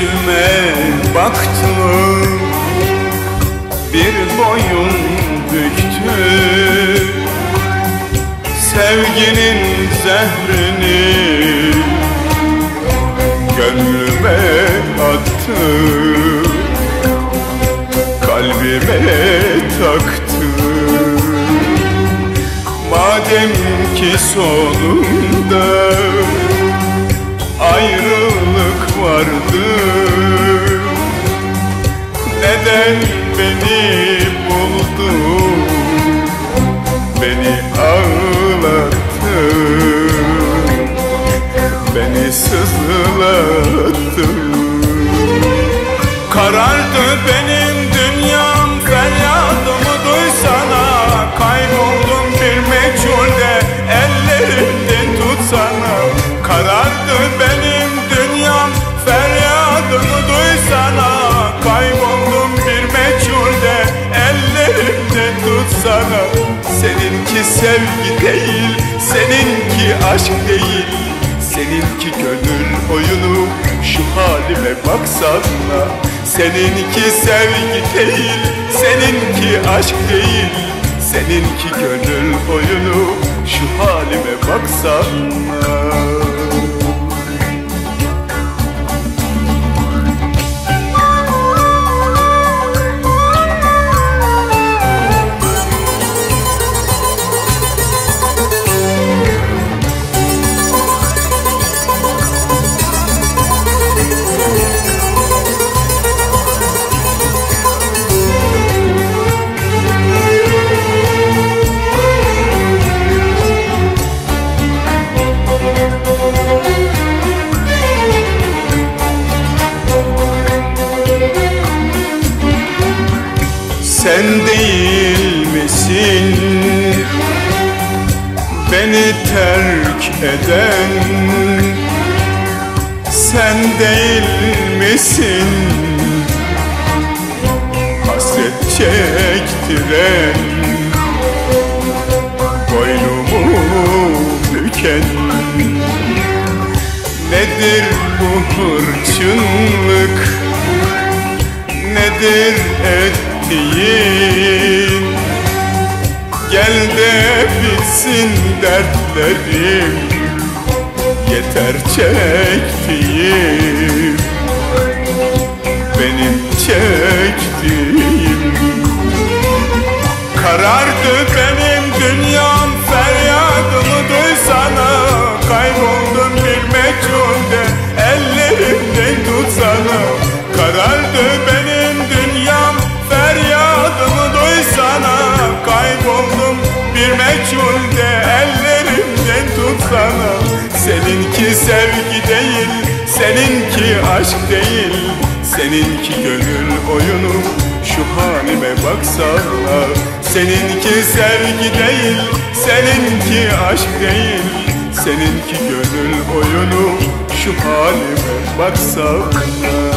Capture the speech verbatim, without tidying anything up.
yüzüme baktı, bir boyun büktü. Sevginin zehrini gönlüme attı, kalbime taktı. Madem ki sonunda ayrılık vardı, neden beni buldu, beni ağlattı, beni sızlattı. Karardı benim dünyam, feryadımı duysana. Kayboldum bir meçhulde, ellerimden tutsana. Karardı benim dünyam, feryadımı duysana. Kayboldum bir meçhulde, ellerimden tutsana. Seninki sevgi değil, seninki aşk değil, seninki gönül oyunu, şu halime baksana. Seninki sevgi değil, seninki aşk değil, seninki gönül oyunu, şu halime baksana. Sen değil misin beni terk eden? Sen değil misin hasret çektiren, boynumu büken? Nedir bu hırçınlık, nedir ettiğin? Gel de bitsin dertlerim, yeter çektiğim, benim çektiğim. Karardı benim dünyam, feryadımı duysana. Kayboldum bir meçhulde, ellerimden tutsana. Karardı benim dünyam, feryadımı duysana. Kayboldum bir meçhulde, ellerimden tutsana. Seninki sevgi değil, seninki aşk değil, seninki gönül oyunu, şu halime baksana. Seninki sevgi değil, seninki aşk değil, seninki gönül oyunu, şu halime baksana.